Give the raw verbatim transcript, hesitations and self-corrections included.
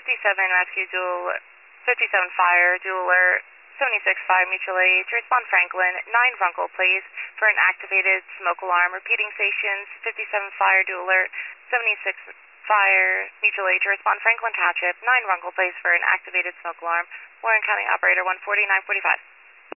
fifty-seven rescue dual, fifty-seven fire, dual alert, seventy-six fire mutual aid to respond Franklin, nine Runkle please for an activated smoke alarm. Repeating stations, fifty-seven fire, dual alert, seventy-six fire mutual aid to respond Franklin Township, nine Runkle please for an activated smoke alarm. Warren County operator one forty, nine forty-five.